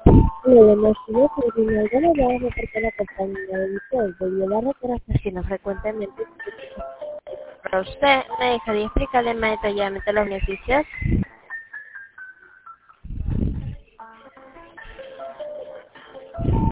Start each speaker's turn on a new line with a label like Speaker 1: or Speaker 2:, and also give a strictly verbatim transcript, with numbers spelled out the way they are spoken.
Speaker 1: Hola, buenos días, soy Rinaldo Navarro, porque la compañía de Nicole debido a la recuperación frecuentemente. Para usted, ¿me dejaría explicarle más detalladamente los beneficios?